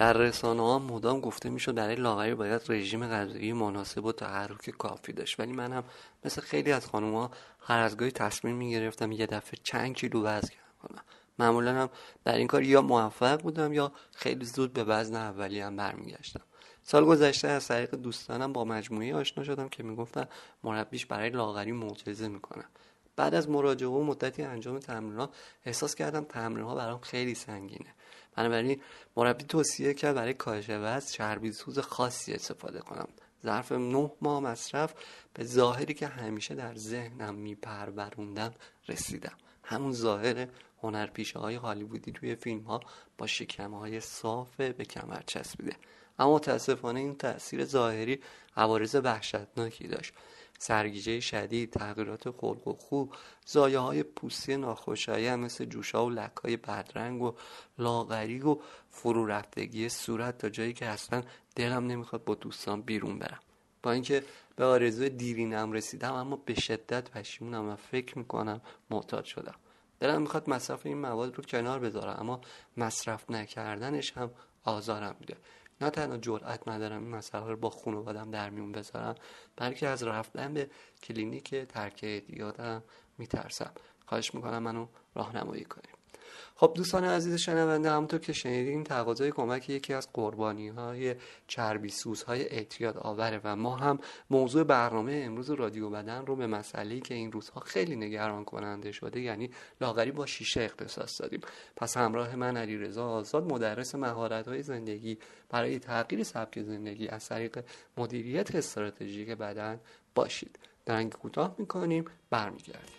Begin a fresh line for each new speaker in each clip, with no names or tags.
در رسانه‌ها مدام گفته میشد برای لاغری باید رژیم غذایی مناسب و تحرک کافی داشت، ولی من هم مثل خیلی از خانوما هر از گاهی تصمیم میگرفتم یه دفعه چند کیلو وزن کم کنم. معمولا هم در این کار یا موفق بودم یا خیلی زود به وزن اولیه‌ام برمیگشتم. سال گذشته از طریق دوستانم با مجموعه آشنا شدم که میگفتن مربیش برای لاغری معجزه میکنه. بعد از مراجعه و مدتی انجام تمرین‌ها احساس کردم تمرین‌ها برام خیلی سنگینه. بنابراین مربی توصیه کرد برای کاهش وزن چربی سوز خاصی استفاده کنم. ظرف 9 ماه مصرف به ظاهری که همیشه در ذهنم میپروروندم رسیدم. همون ظاهر هنرپیشه‌های هالیوودی توی فیلم‌ها با شکم‌های صاف به کمر چسبیده. اما متاسفانه این تأثیر ظاهری عوارض وحشتناکی داشت. سرگیجه شدید، تغییرات خلق و خو، زایه‌های پوستی ناخوشایند مثل جوش‌ها و لک‌های بدرنگ و لاغری و فرو رفتگی صورت تا جایی که اصلا دلم نمیخواد با دوستان بیرون برم. با اینکه به آرزوی دیرینم رسیدم اما به شدت پشیمونم و فکر میکنم معتاد شدم. دلم میخواد مصرف این مواد رو کنار بذارم، اما مصرف نکردنش هم آزارم میده. نه تنها جرئت ندارم این مسئله رو با خانواده‌ام در میون بذارم، بلکه از رفتن به کلینیک ترک اعتیادم میترسم. خواهش میکنم منو راهنمایی کنیم. خب دوستان عزیز شنونده، همونطور که شنیدین تقاضای کمک یکی از قربانی‌های چربی سوزهای اعتیاد آوره و ما هم موضوع برنامه امروز رادیو بدن رو به مسئله‌ای که این روزها خیلی نگران کننده شده، یعنی لاغری با شیشه اختصاص دادیم. پس همراه من علیرضا آزاد، مدرس مهارت‌های زندگی برای تغییر سبک زندگی از طریق مدیریت استراتژیک بدن باشید. درنگ کوتاه می‌کنیم، برمیگردیم.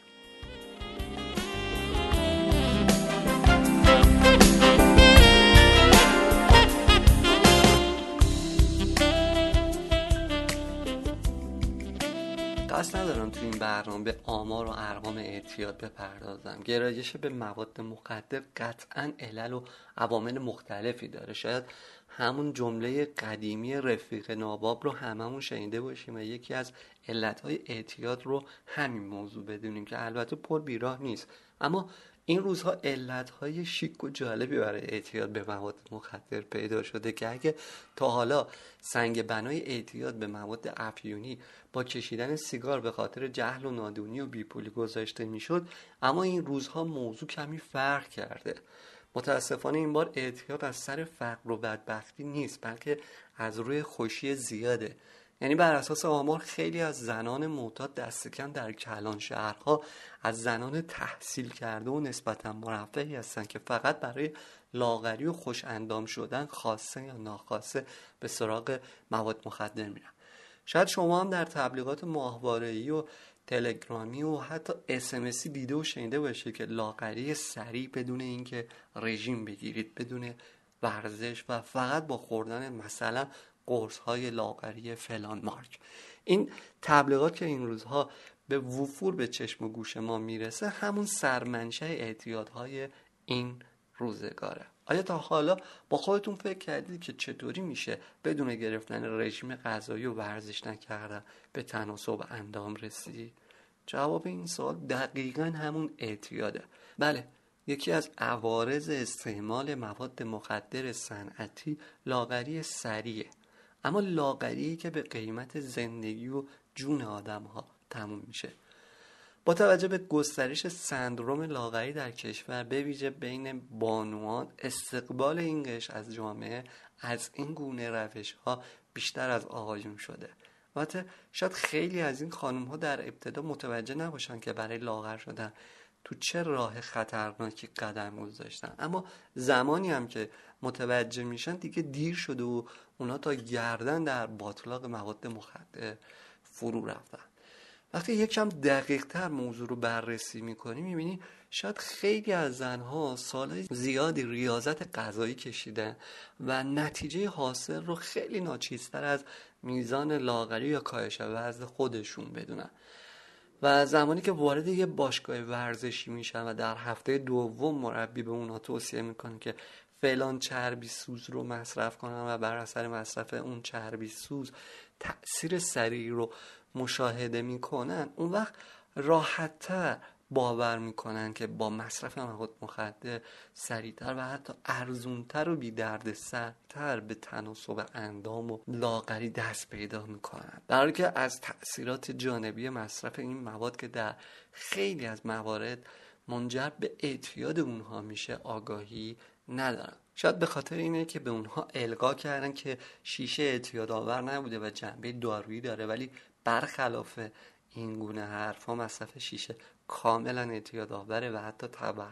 قصد ندارم تو این برنامه به آمار و ارقام اعتیاد بپردازم. گرایش به مواد مخدر قطعاً علل و عوامل مختلفی داره. شاید همون جمله قدیمی رفیق ناباب رو هممون شنیده باشیم و یکی از علتهای اعتیاد رو همین موضوع بدونیم که البته پر بیراه نیست. اما این روزها علتهای شیک و جالبی برای اعتیاد به مواد مخدر پیدا شده که اگه تا حالا سنگ بنای اعتیاد به مواد افیونی با کشیدن سیگار به خاطر جهل و نادونی و بیپولی گذاشته میشد، اما این روزها موضوع کمی فرق کرده. متاسفانه این بار اعتیاد از سر فقر و بدبختی نیست، بلکه از روی خوشی زیاده. یعنی بر اساس آمار خیلی از زنان معتاد دست کم در کلان شهرها از زنان تحصیل کرده و نسبتا مرفهی هستند که فقط برای لاغری و خوش اندام شدن خواسته یا ناخواسته به سراغ مواد مخدر میرن. شاید شما هم در تبلیغات ماهواره‌ای و تلگرامی و حتی اسمسی دیده و شنیده باشه که لاغری سریع بدون اینکه رژیم بگیرید، بدون ورزش و فقط با خوردن مثلا قرص‌های لاغری فلان مارک. این تبلیغات که این روزها به وفور به چشم و گوش ما میرسه همون سرمنشأ اعتیادهای این روزگاره. آیا تا حالا با خودتون فکر کردید که چطوری میشه بدون گرفتن رژیم غذایی و ورزش نکردن به تناسب اندام رسید؟ جواب این سوال دقیقاً همون اعتیاده. بله، یکی از عوارض استعمال مواد مخدر صنعتی لاغری سریعه، اما لاغری که به قیمت زندگی و جون آدم‌ها تموم میشه. با توجه به گسترش سندروم لاغری در کشور، به ویژه بین بانوان، استقبال این قشر از جامعه از این گونه روش‌ها بیشتر از آقایون شده. البته شاید خیلی از این خانم‌ها در ابتدا متوجه نباشن که برای لاغر شدن تو چه راه خطرناکی قدم گذاشتن، اما زمانی هم که متوجه میشن دیگه دیر شده و اونا تا گردن در باتلاق مواد مخدر فرو رفتن. وقتی یکم دقیق تر موضوع رو بررسی میکنی میبینی شاید خیلی از زنها سالهای زیادی ریاضت غذایی کشیدن و نتیجه حاصل رو خیلی ناچیزتر از میزان لاغری یا کاهش وزن خودشون بدونن. و زمانی که وارد یه باشگاه ورزشی میشن و در هفته دوم مربی به اونا توصیه میکنه که فلان چربی سوز رو مصرف کنن و بر اثر مصرف اون چربی سوز تأثیر سریع رو مشاهده میکنن، اون وقت راحت‌تر باور میکنن که با مصرف مواد مخدر سریعتر و حتی ارزونتر و بی درد سرتر به تناسب اندام و لاغری دست پیدا میکنن، در حالی که از تأثیرات جانبی مصرف این مواد که در خیلی از موارد منجر به اعتیاد اونها میشه آگاهی ندارن. شاید به خاطر اینه که به اونها القا کردن که شیشه اعتیادآور نبوده و جنبه دارویی داره، ولی برخلاف این گونه حرفا مصرف شیشه کاملا اعتیادآوره و حتی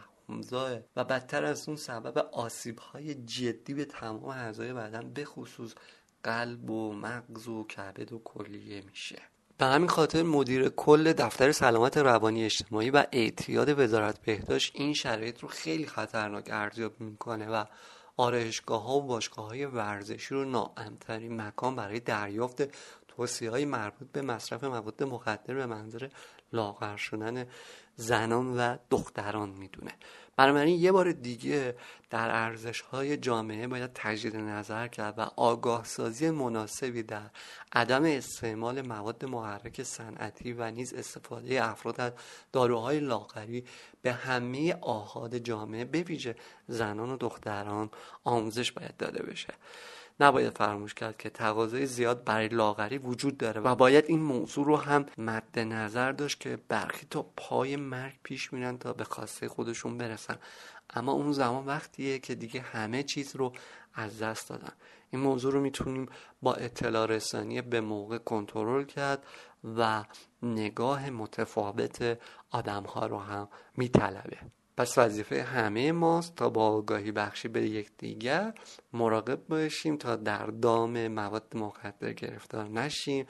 توهمزا و بدتر از اون سبب آسیب‌های جدی به تمام اعضای بدن به خصوص قلب و مغز و کبد و کلیه میشه. به همین خاطر مدیر کل دفتر سلامت روانی اجتماعی و اعتیاد وزارت بهداشت این شرایط رو خیلی خطرناک ارزیابی میکنه و آرایشگاه‌ها و باشگاه‌های ورزشی رو ناامن‌ترین مکان برای دریافت توصیه‌های مربوط به مصرف مواد مخدر به منظور لاغر شدن زنان و دختران میدونه. بنابراین یه بار دیگه در ارزش‌های جامعه باید تجدید نظر کرد و آگاه سازی مناسبی در عدم استعمال مواد محرک صنعتی و نیز استفاده افراد از داروهای لاغری به همه آحاد جامعه به ویژه زنان و دختران آموزش باید داده بشه. نباید فراموش کرد که تقاضای زیاد برای لاغری وجود داره و باید این موضوع رو هم مد نظر داشت که برخی تا پای مرگ پیش میرن تا به خواسته خودشون برسن، اما اون زمان وقتیه که دیگه همه چیز رو از دست دادن. این موضوع رو میتونیم با اطلاع رسانی به موقع کنترل کرد و نگاه متفاوت آدم‌ها رو هم میطلبه. پس وظیفه همه ماست تا با آگاهی بخشی به یکدیگر مراقب باشیم تا در دام مواد مخدر گرفتار نشیم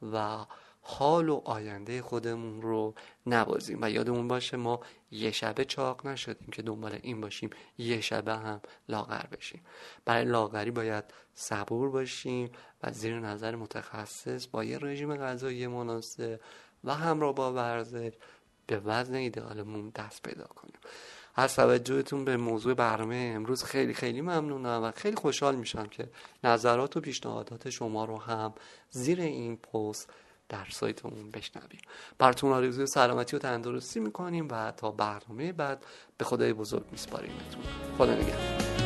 و حال و آینده خودمون رو نبازیم. و یادمون باشه ما یه شبه چاق نشدیم که دنبال این باشیم یه شبه هم لاغر بشیم. برای لاغری باید صبور باشیم و زیر نظر متخصص با یه رژیم غذایی مناسب و همراه با ورزش به وزن ایدئالمون دست پیدا کنیم. از توجهتون به موضوع برنامه امروز خیلی خیلی ممنونم و خیلی خوشحال میشم که نظرات و پیشنهادات شما رو هم زیر این پست در سایتمون بشنویم. براتون آرزوی سلامتی و تندرستی میکنیم و تا برنامه بعد به خدای بزرگ میسپاریمتون. خدا نگهدار.